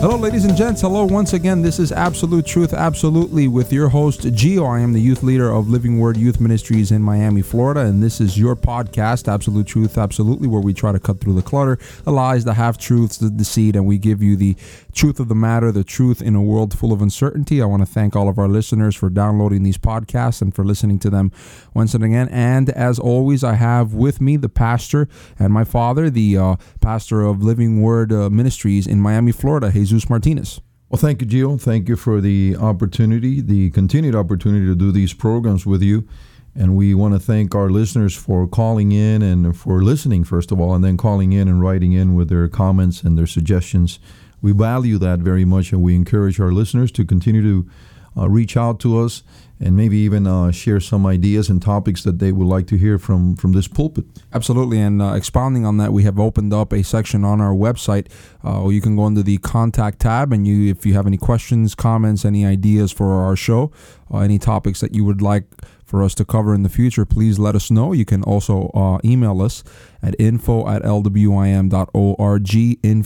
Hello, ladies and gents. Hello once again. This is Absolute Truth, Absolutely, with your host, Gio. I am the youth leader of Living Word Youth Ministries in Miami, Florida, and this is your podcast, Absolute Truth, Absolutely, where we try to cut through the clutter, the lies, the half-truths, the deceit, and we give you the truth of the matter, the truth in a world full of uncertainty. I want to thank all of our listeners for downloading these podcasts and for listening to them once again. And as always, I have with me the pastor and my father, the pastor of Living Word Ministries in Miami, Florida, Jesus Martinez. Well, thank you, Gio. Thank you for the opportunity, the continued opportunity to do these programs with you. And we want to thank our listeners for calling in and for listening, first of all, and then calling in and writing in with their comments and their suggestions. We value that very much, and we encourage our listeners to continue to reach out to us and maybe even share some ideas and topics that they would like to hear from this pulpit. Absolutely, and expounding on that, we have opened up a section on our website. You can go into the contact tab, and if you have any questions, comments, any ideas for our show, any topics that you would like for us to cover in the future, please let us know. You can also email us at info@lwim.org,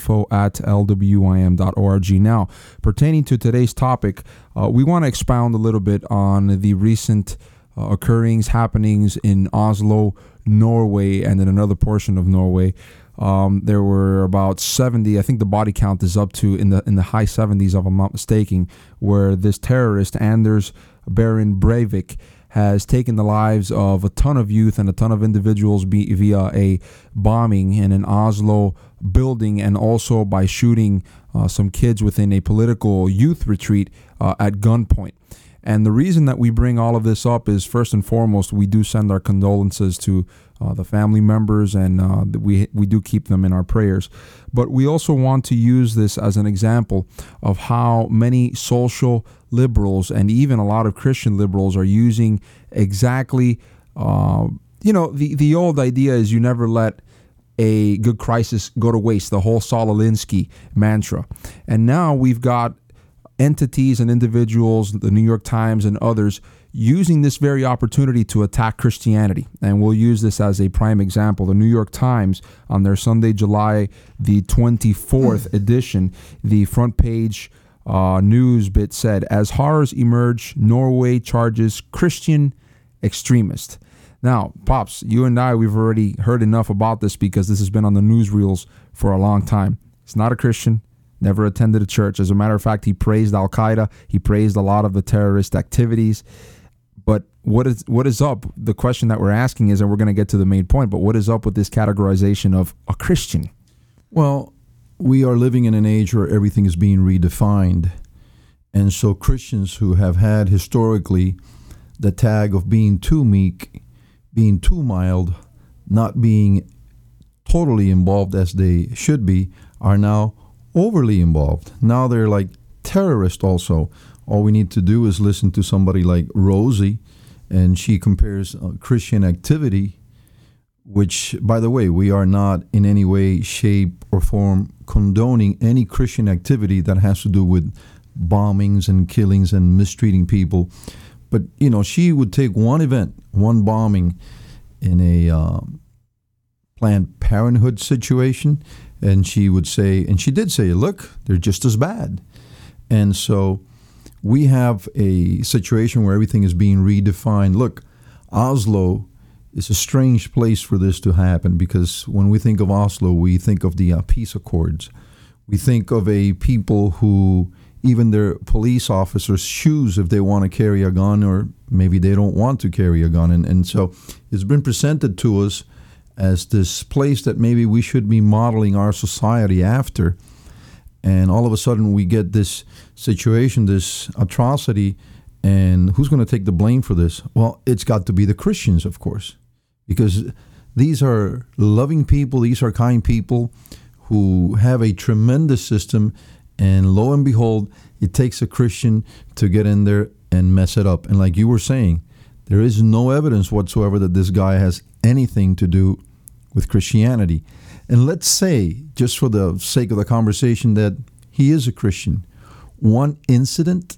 info@lwim.org. Now, pertaining to today's topic, we want to expound a little bit on the recent happenings in Oslo, Norway, and in another portion of Norway. There were about 70, I think the body count is up to in the high 70s, if I'm not mistaken, where this terrorist, Anders Behring Breivik, has taken the lives of a ton of youth and a ton of individuals via a bombing in an Oslo building, and also by shooting some kids within a political youth retreat at gunpoint. And the reason that we bring all of this up is, first and foremost, we do send our condolences to the family members, and we do keep them in our prayers. But we also want to use this as an example of how many social liberals and even a lot of Christian liberals are using exactly, the old idea is you never let a good crisis go to waste, the whole Saul Alinsky mantra. And now we've got entities and individuals, the New York Times and others, using this very opportunity to attack Christianity. And we'll use this as a prime example. The New York Times, on their Sunday, July the 24th edition, the front page news bit said, "As horrors emerge, Norway charges Christian extremist." Now, Pops, you and I, we've already heard enough about this because this has been on the newsreels for a long time. He's not a Christian. Never attended a church. As a matter of fact, he praised Al-Qaeda. He praised a lot of the terrorist activities. But what is up? The question that we're asking is, and we're going to get to the main point, but what is up with this categorization of a Christian? Well, we are living in an age where everything is being redefined. And so Christians who have had historically the tag of being too meek, being too mild, not being totally involved as they should be, are now overly involved. Now they're like terrorists also. All we need to do is listen to somebody like Rosie, and she compares Christian activity, which, by the way, we are not in any way, shape, or form condoning any Christian activity that has to do with bombings and killings and mistreating people. But, she would take one event, one bombing in a Planned Parenthood situation, and she would say, and she did say, look, they're just as bad. And so we have a situation where everything is being redefined. Look, Oslo is a strange place for this to happen, because when we think of Oslo, we think of the peace accords. We think of a people who even their police officers choose if they want to carry a gun, or maybe they don't want to carry a gun. And so it's been presented to us as this place that maybe we should be modeling our society after. And all of a sudden we get this situation, this atrocity, and who's going to take the blame for this? Well, it's got to be the Christians, of course, because these are loving people, these are kind people who have a tremendous system, and lo and behold, it takes a Christian to get in there and mess it up. And like you were saying, there is no evidence whatsoever that this guy has anything to do with Christianity. And let's say, just for the sake of the conversation, that he is a Christian. One incident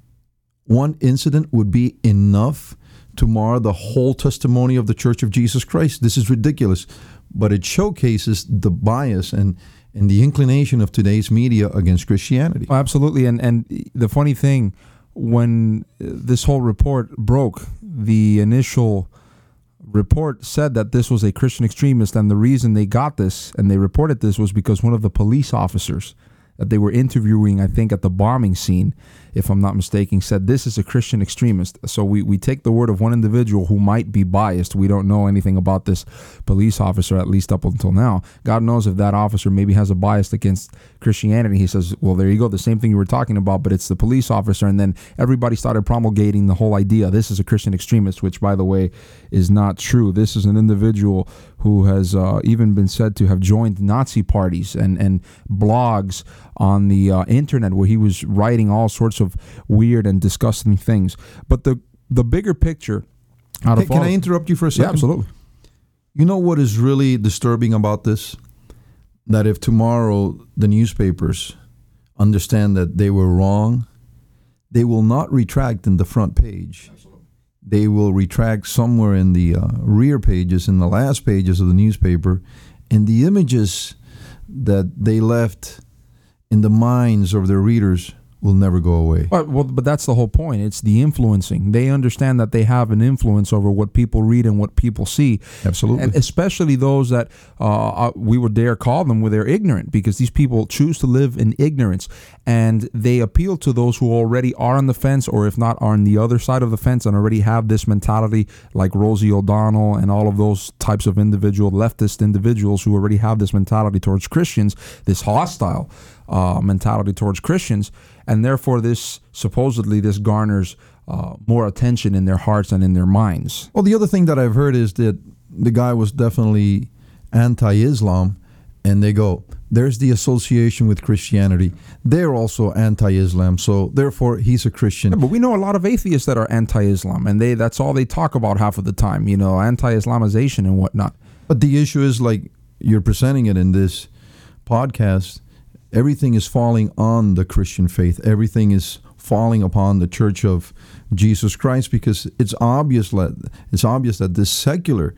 would be enough to mar the whole testimony of the Church of Jesus Christ. This is ridiculous, but it showcases the bias and and the inclination of today's media against Christianity. Absolutely. And the funny thing, when this whole report broke, the initial report said that this was a Christian extremist, and the reason they got this and they reported this was because one of the police officers that they were interviewing, I think, at the bombing scene, if I'm not mistaken, said this is a Christian extremist. So we take the word of one individual who might be biased. We don't know anything about this police officer, at least up until now. God knows if that officer maybe has a bias against Christianity. He says, well, there you go, the same thing you were talking about, but it's the police officer. And then everybody started promulgating the whole idea, this is a Christian extremist, which, by the way, is not true. This is an individual who has even been said to have joined Nazi parties and blogs on the internet where he was writing all sorts of weird and disgusting things. But the bigger picture out of Can I interrupt you for a second? Yeah, absolutely. You know what is really disturbing about this? That if tomorrow the newspapers understand that they were wrong, they will not retract in the front page. Absolutely. They will retract somewhere in the rear pages, in the last pages of the newspaper, and the images that they left in the minds of their readers will never go away. But that's the whole point. It's the influencing. They understand that they have an influence over what people read and what people see. Absolutely. And especially those that we would dare call them where they're ignorant, because these people choose to live in ignorance, and they appeal to those who already are on the fence, or if not, are on the other side of the fence and already have this mentality, like Rosie O'Donnell and all of those types of leftist individuals who already have this mentality towards Christians, this hostile mentality towards Christians, and therefore this garners more attention in their hearts and in their minds. Well, the other thing that I've heard is that the guy was definitely anti-Islam, and they go, there's the association with Christianity. They're also anti-Islam, so therefore he's a Christian. Yeah, but we know a lot of atheists that are anti-Islam, and that's all they talk about half of the time, anti-Islamization and whatnot. But the issue is, like you're presenting it in this podcast, everything is falling on the Christian faith. Everything is falling upon the Church of Jesus Christ, because it's obvious that this secular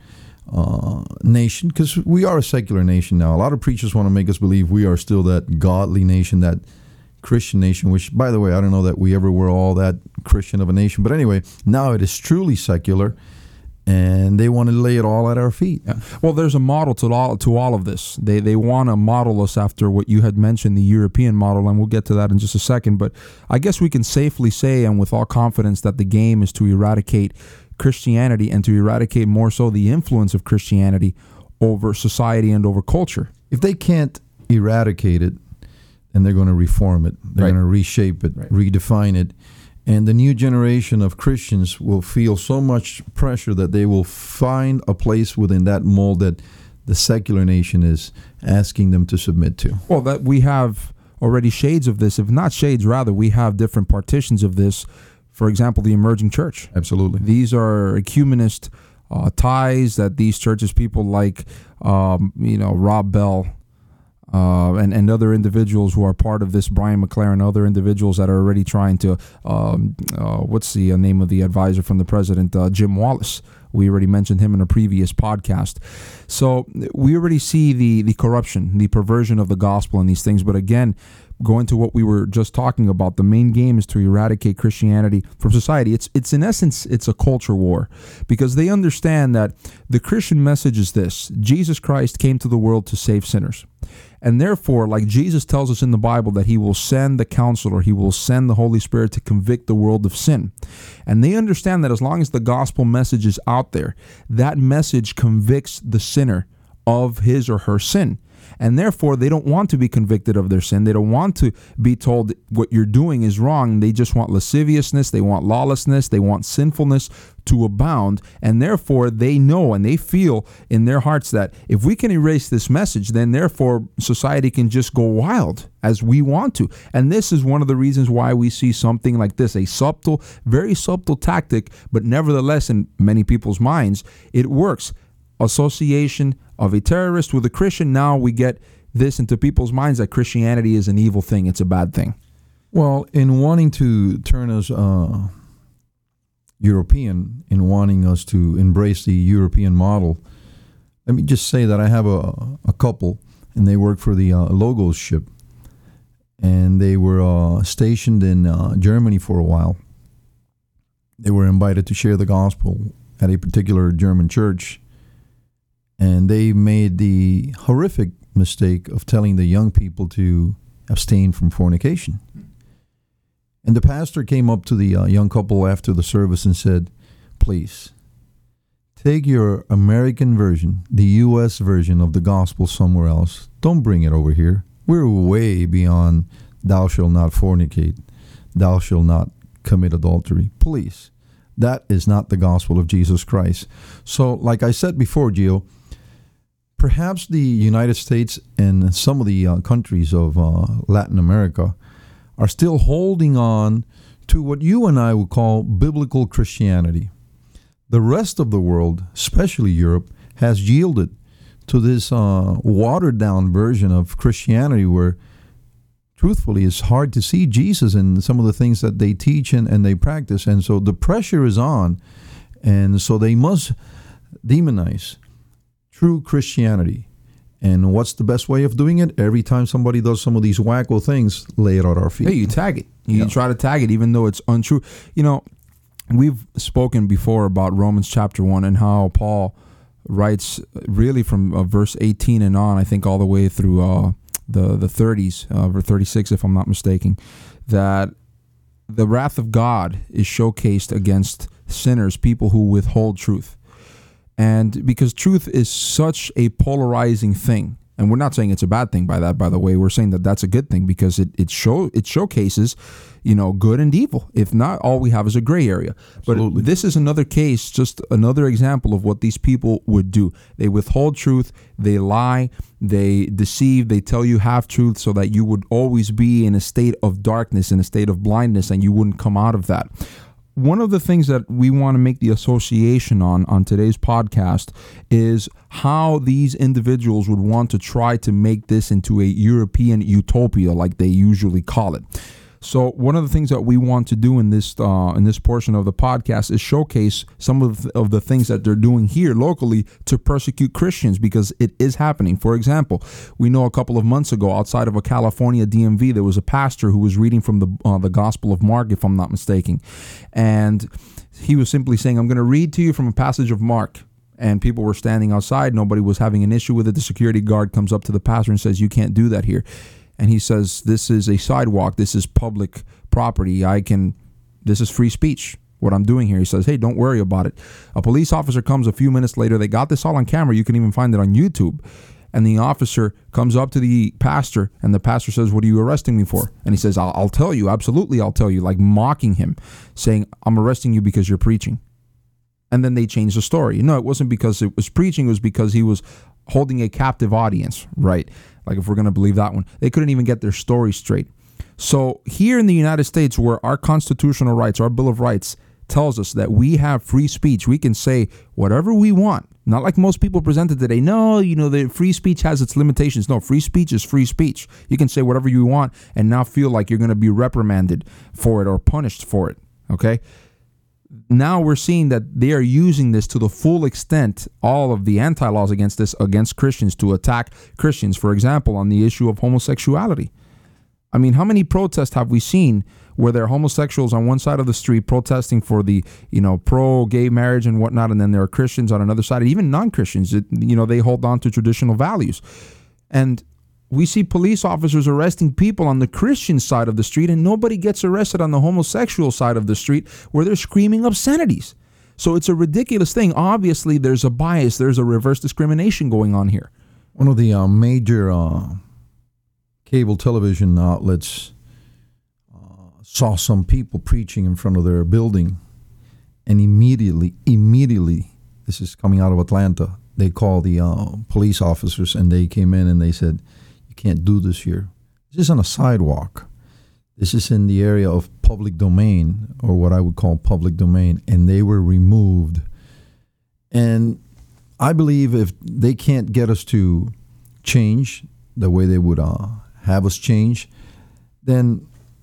nation, because we are a secular nation now. A lot of preachers want to make us believe we are still that godly nation, that Christian nation, which, by the way, I don't know that we ever were all that Christian of a nation. But anyway, now it is truly secular, and they want to lay it all at our feet. Yeah. Well, there's a model to all of this. They want to model us after what you had mentioned, the European model, and we'll get to that in just a second. But I guess we can safely say, and with all confidence, that the game is to eradicate Christianity, and to eradicate more so the influence of Christianity over society and over culture. If they can't eradicate it, then they're going to reform it. They're going to reshape it, redefine it. And the new generation of Christians will feel so much pressure that they will find a place within that mold that the secular nation is asking them to submit to. Well, that we have already shades of this. If not shades, rather, we have different partitions of this. For example, the emerging church. Absolutely. These are ecumenist ties that these churches, people like, Rob Bell, and other individuals who are part of this, Brian McLaren, other individuals that are already trying to, what's the name of the advisor from the president, Jim Wallace. We already mentioned him in a previous podcast. So we already see the corruption, the perversion of the gospel and these things. But again, going to what we were just talking about, the main game is to eradicate Christianity from society. It's in essence, it's a culture war, because they understand that the Christian message is this: Jesus Christ came to the world to save sinners. And therefore, like Jesus tells us in the Bible, that he will send the counselor, he will send the Holy Spirit to convict the world of sin. And they understand that as long as the gospel message is out there, that message convicts the sinner of his or her sin. And therefore, they don't want to be convicted of their sin. They don't want to be told what you're doing is wrong. They just want lasciviousness. They want lawlessness. They want sinfulness to abound. And therefore, they know and they feel in their hearts that if we can erase this message, then therefore society can just go wild as we want to. And this is one of the reasons why we see something like this, a subtle, very subtle tactic, but nevertheless, in many people's minds, it works. Association of a terrorist with a Christian. Now we get this into people's minds that Christianity is an evil thing. It's a bad thing. Well, in wanting to turn us European, in wanting us to embrace the European model, let me just say that I have a couple and they worked for the Logos ship. And they were stationed in Germany for a while. They were invited to share the gospel at a particular German church. And they made the horrific mistake of telling the young people to abstain from fornication. And the pastor came up to the young couple after the service and said, please, take your American version, the U.S. version of the gospel somewhere else. Don't bring it over here. We're way beyond thou shalt not fornicate, thou shalt not commit adultery. Please. That is not the gospel of Jesus Christ. So, like I said before, Gio, perhaps the United States and some of the countries of Latin America are still holding on to what you and I would call biblical Christianity. The rest of the world, especially Europe, has yielded to this watered-down version of Christianity where, truthfully, it's hard to see Jesus in some of the things that they teach and they practice. And so the pressure is on, and so they must demonize true Christianity. And what's the best way of doing it? Every time somebody does some of these wacko things, lay it at our feet. Hey, you tag it. You try to tag it even though it's untrue. You know, we've spoken before about Romans chapter 1 and how Paul writes really from verse 18 and on, I think all the way through the 30s, verse 36 if I'm not mistaken, that the wrath of God is showcased against sinners, people who withhold truth. And because truth is such a polarizing thing, and we're not saying it's a bad thing by the way, we're saying that that's a good thing because it showcases, good and evil. If not, all we have is a gray area. Absolutely. But this is another case, just another example of what these people would do. They withhold truth, they lie, they deceive, they tell you half-truth so that you would always be in a state of darkness, in a state of blindness, and you wouldn't come out of that. One of the things that we want to make the association on today's podcast is how these individuals would want to try to make this into a European utopia, like they usually call it. So one of the things that we want to do in this portion of the podcast is showcase some of the things that they're doing here locally to persecute Christians, because it is happening. For example, we know a couple of months ago outside of a California DMV, there was a pastor who was reading from the Gospel of Mark, if I'm not mistaken. And he was simply saying, I'm going to read to you from a passage of Mark. And people were standing outside. Nobody was having an issue with it. The security guard comes up to the pastor and says, you can't do that here. And he says, this is a sidewalk. This is public property. This is free speech, what I'm doing here. He says, hey, don't worry about it. A police officer comes a few minutes later. They got this all on camera. You can even find it on YouTube. And the officer comes up to the pastor, and the pastor says, what are you arresting me for? And he says, I'll tell you. Absolutely, I'll tell you. Like mocking him, saying, I'm arresting you because you're preaching. And then they changed the story. No, it wasn't because it was preaching. It was because he was holding a captive audience, right? Like if we're going to believe that one. They couldn't even get their story straight. So here in the United States, where our constitutional rights, our Bill of Rights tells us that we have free speech, we can say whatever we want. Not like most people presented today. No, the free speech has its limitations. No, free speech is free speech. You can say whatever you want and not feel like you're going to be reprimanded for it or punished for it, okay? Now we're seeing that they are using this to the full extent, all of the anti-laws against Christians, to attack Christians, for example, on the issue of homosexuality. I mean, how many protests have we seen where there are homosexuals on one side of the street protesting for the, pro-gay marriage and whatnot, and then there are Christians on another side, even non-Christians, they hold on to traditional values. And we see police officers arresting people on the Christian side of the street, and nobody gets arrested on the homosexual side of the street where they're screaming obscenities. So it's a ridiculous thing. Obviously, there's a bias. There's a reverse discrimination going on here. One of the major cable television outlets saw some people preaching in front of their building, and immediately, this is coming out of Atlanta, they called the police officers, and they came in and they said, can't do this here. This is on a sidewalk. This is in the area of public domain, or what I would call public domain, and they were removed. And I believe if they can't get us to change the way they would have us change, then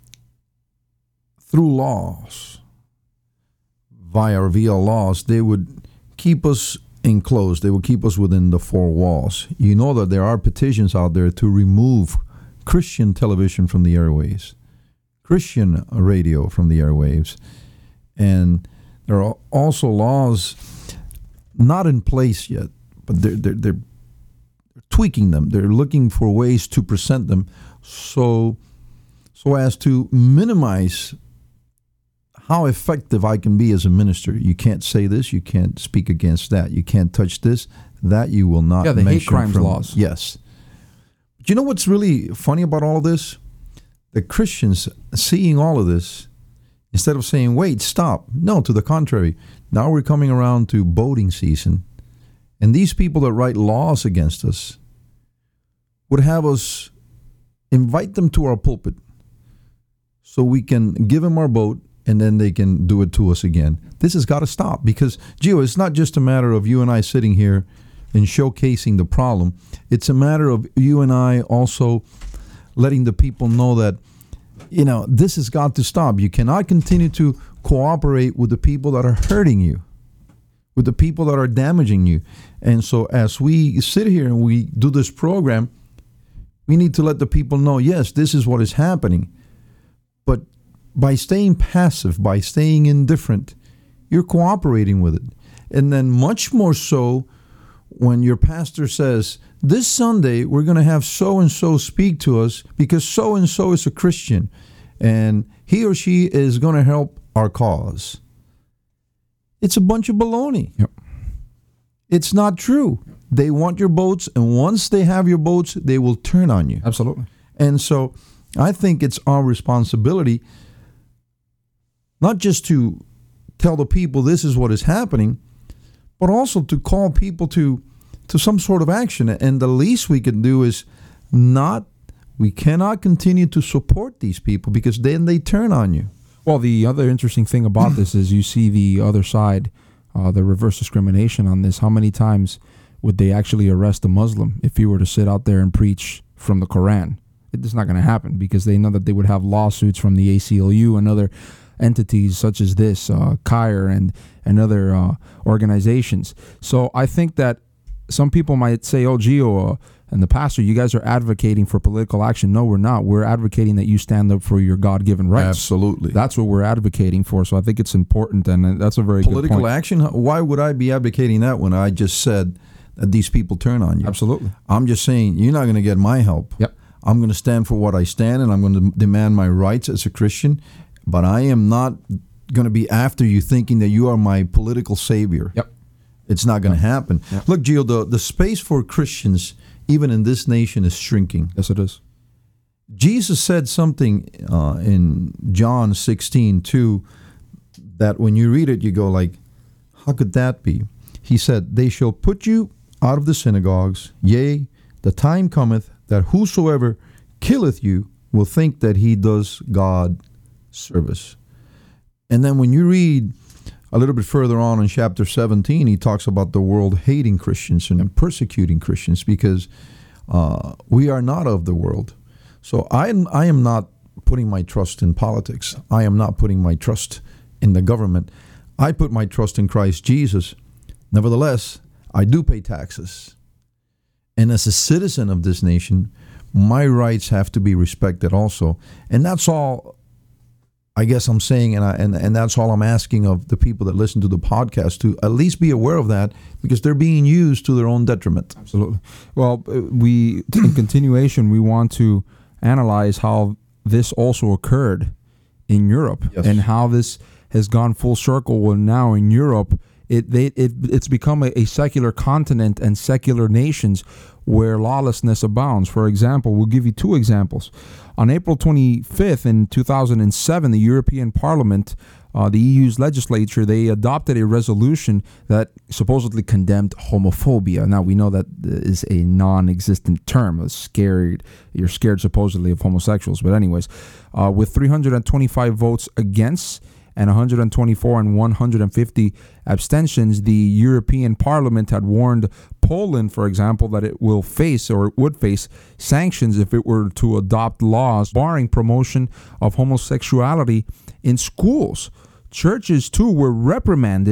through laws, via laws, they would keep us enclosed. They will keep us within the four walls. You know that there are petitions out there to remove Christian television from the airwaves, Christian radio from the airwaves. And there are also laws not in place yet, but they're tweaking them. They're looking for ways to present them so as to minimize how effective I can be as a minister. You can't say this, you can't speak against that, you can't touch this, that you will not mention. Yeah, the hate crimes laws. Yes. But you know what's really funny about all of this? The Christians seeing all of this, instead of saying, wait, stop. No, to the contrary. Now we're coming around to boating season. And these people that write laws against us would have us invite them to our pulpit so we can give them our boat, and then they can do it to us again. This has got to stop, because, Gio, it's not just a matter of you and I sitting here and showcasing the problem. It's a matter of you and I also letting the people know that, this has got to stop. You cannot continue to cooperate with the people that are hurting you, with the people that are damaging you. And so as we sit here and we do this program, we need to let the people know, yes, this is what is happening. But by staying passive, by staying indifferent, you're cooperating with it. And then much more so when your pastor says, this Sunday we're going to have so-and-so speak to us because so-and-so is a Christian and he or she is going to help our cause. It's a bunch of baloney. Yep. It's not true. They want your boats, and once they have your boats, they will turn on you. Absolutely. And so I think it's our responsibility not just to tell the people this is what is happening, but also to call people to some sort of action. And the least we can do is we cannot continue to support these people, because then they turn on you. Well, the other interesting thing about this is you see the other side, the reverse discrimination on this. How many times would they actually arrest a Muslim if he were to sit out there and preach from the Quran? It's not going to happen, because they know that they would have lawsuits from the ACLU and other entities such as this, CAIR and other organizations. So I think that some people might say, oh, Gio and the pastor, you guys are advocating for political action. No, we're not. We're advocating that you stand up for your God-given rights. Absolutely. That's what we're advocating for. So I think it's important, and that's a very good point. Political action? Why would I be advocating that when I just said that these people turn on you? Absolutely. I'm just saying, you're not going to get my help. Yep. I'm going to stand for what I stand, and I'm going to demand my rights as a Christian, but I am not going to be after you thinking that you are my political savior. Yep. It's not going to happen. Yep. Look, Gio, the space for Christians, even in this nation, is shrinking. Yes, it is. Jesus said something in John 16:2 that when you read it, you go like, how could that be? He said, they shall put you out of the synagogues. Yea, the time cometh that whosoever killeth you will think that he does God service. And then when you read a little bit further on in chapter 17, he talks about the world hating Christians and persecuting Christians, because we are not of the world. So I am not putting my trust in politics. I am not putting my trust in the government. I put my trust in Christ Jesus. Nevertheless, I do pay taxes. And as a citizen of this nation, my rights have to be respected also. And that's all I guess I'm saying, and that's all I'm asking of the people that listen to the podcast, to at least be aware of that, because they're being used to their own detriment. Absolutely. Well, in continuation, we want to analyze how this also occurred in Europe, yes, and how this has gone full circle. Well, now in Europe, it's become a secular continent and secular nations where lawlessness abounds. For example, we'll give you two examples. On April 25th in 2007, the European Parliament, the EU's legislature, they adopted a resolution that supposedly condemned homophobia. Now, we know that is a non-existent term. You're scared supposedly of homosexuals. But anyways, with 325 votes against and 124 and 150 abstentions, the European Parliament had warned Poland, for example, that it would face sanctions if it were to adopt laws barring promotion of homosexuality in schools. Churches, too, were reprimanded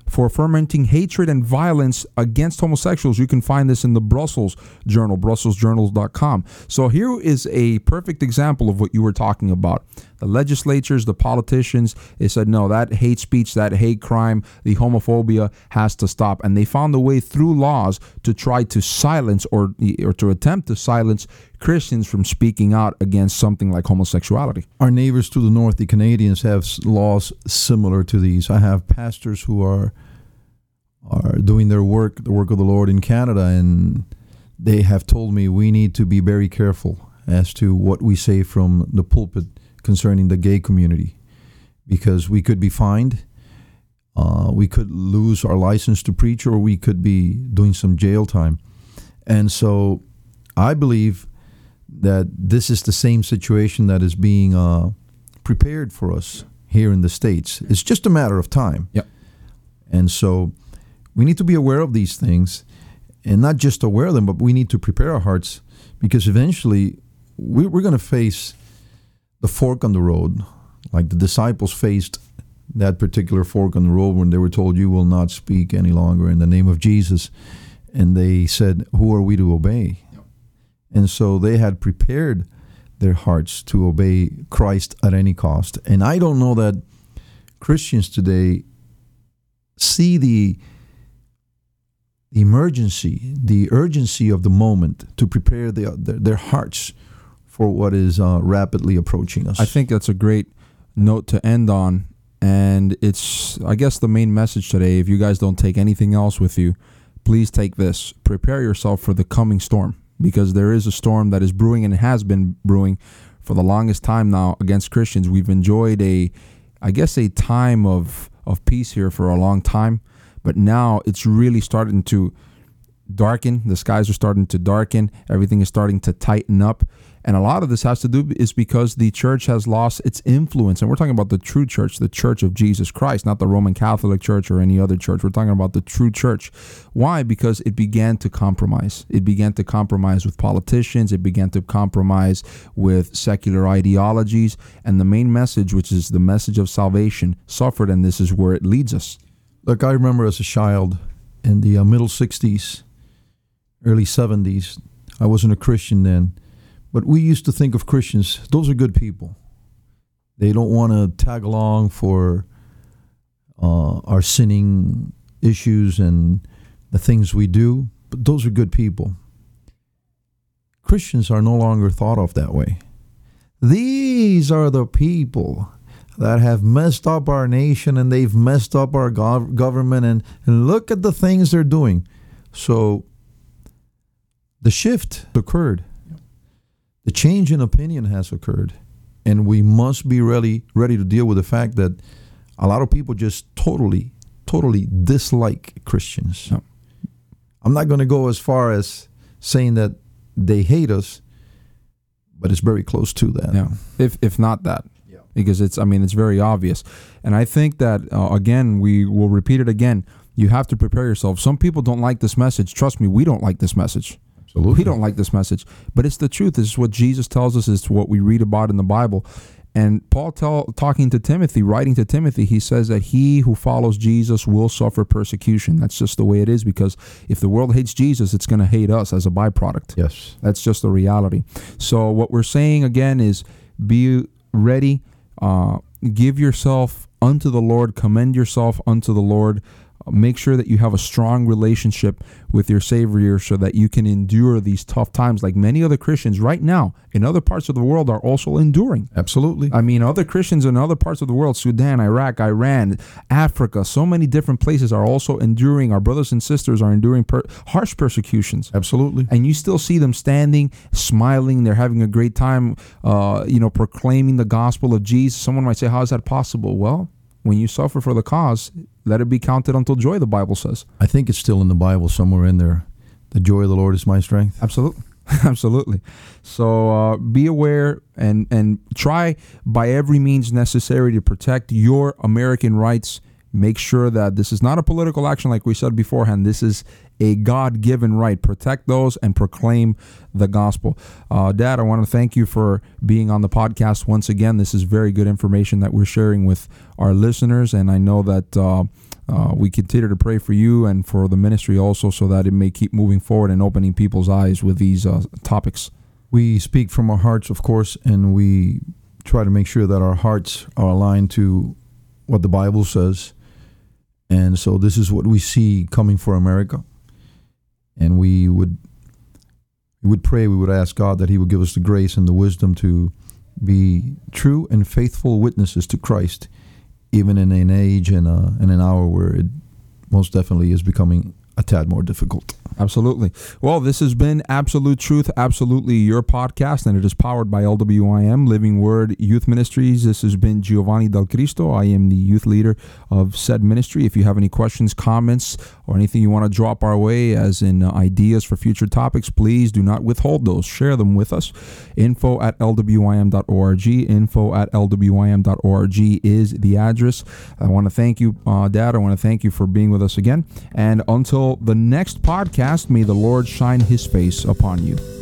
for fermenting hatred and violence against homosexuals. You can find this in the Brussels Journal, brusselsjournals.com. So here is a perfect example of what you were talking about. The legislatures, the politicians, they said, no, that hate speech, that hate crime, the homophobia has to stop. And they found a way through laws to try to silence or to attempt to silence Christians from speaking out against something like homosexuality. Our neighbors to the north, the Canadians, have laws similar to these. I have pastors who are doing their work, the work of the Lord in Canada, and they have told me we need to be very careful as to what we say from the pulpit concerning the gay community, because we could be fined, we could lose our license to preach, or we could be doing some jail time. And so I believe that this is the same situation that is being prepared for us here in the States. It's just a matter of time. Yep. And so we need to be aware of these things, and not just aware of them, but we need to prepare our hearts, because eventually we're going to face the fork on the road, like the disciples faced that particular fork on the road when they were told, you will not speak any longer in the name of Jesus. And they said, who are we to obey? Yep. And so they had prepared their hearts to obey Christ at any cost. And I don't know that Christians today see the emergency, the urgency of the moment to prepare their hearts for what is rapidly approaching us. I think that's a great note to end on. And it's, I guess, the main message today. If you guys don't take anything else with you, please take this. Prepare yourself for the coming storm, because there is a storm that is brewing and has been brewing for the longest time now against Christians. We've enjoyed a time of peace here for a long time, but now it's really starting to darken. The skies are starting to darken. Everything is starting to tighten up. And a lot of this has to do is because the church has lost its influence. And we're talking about the true church, the Church of Jesus Christ, not the Roman Catholic Church or any other church. We're talking about the true church. Why? Because it began to compromise. It began to compromise with politicians. It began to compromise with secular ideologies. And the main message, which is the message of salvation, suffered. And this is where it leads us. Look, I remember as a child in the middle 60s, early 70s, I wasn't a Christian then. But we used to think of Christians, those are good people. They don't want to tag along for our sinning issues and the things we do, but those are good people. Christians are no longer thought of that way. These are the people that have messed up our nation, and they've messed up our government, and look at the things they're doing. So the shift occurred. The change in opinion has occurred, and we must be ready to deal with the fact that a lot of people just totally dislike Christians. No. I'm not going to go as far as saying that they hate us, but it's very close to that. Yeah, if not that. Yeah. Because it's very obvious. And I think that, again, we will repeat it again, you have to prepare yourself. Some people don't like this message. Trust me, we don't like this message. Absolutely. We don't like this message, but it's the truth. This is what Jesus tells us. It's what we read about in the Bible. And Paul talking to Timothy, writing to Timothy, he says that he who follows Jesus will suffer persecution. That's just the way it is, because if the world hates Jesus, it's going to hate us as a byproduct. Yes. That's just the reality. So what we're saying again is be ready, give yourself unto the Lord, commend yourself unto the Lord. Make sure that you have a strong relationship with your Savior so that you can endure these tough times like many other Christians right now in other parts of the world are also enduring. Absolutely. I mean, other Christians in other parts of the world, Sudan, Iraq, Iran, Africa, so many different places are also enduring. Our brothers and sisters are enduring harsh persecutions. Absolutely. And you still see them standing, smiling. They're having a great time, proclaiming the gospel of Jesus. Someone might say, how is that possible? Well, when you suffer for the cause, let it be counted unto joy, the Bible says. I think it's still in the Bible somewhere in there. The joy of the Lord is my strength. Absolutely. Absolutely. So be aware and try by every means necessary to protect your American rights. Make sure that this is not a political action like we said beforehand. This is a God-given right. Protect those and proclaim the gospel. Dad, I want to thank you for being on the podcast once again. This is very good information that we're sharing with our listeners, and I know that we continue to pray for you and for the ministry also, so that it may keep moving forward and opening people's eyes with these topics. We speak from our hearts, of course, and we try to make sure that our hearts are aligned to what the Bible says. And so this is what we see coming for America. And we would pray, we would ask God that he would give us the grace and the wisdom to be true and faithful witnesses to Christ, even in an age and an hour where it most definitely is becoming a tad more difficult. Absolutely. Well, this has been Absolute Truth, Absolutely Your Podcast, and it is powered by LWIM, Living Word Youth Ministries. This has been Giovanni Del Cristo. I am the youth leader of said ministry. If you have any questions, comments, or anything you want to drop our way, as in ideas for future topics, please do not withhold those. Share them with us. info@lwim.org. info@lwim.org is the address. I want to thank you, Dad. I want to thank you for being with us again. And until the next podcast, may the Lord shine his face upon you.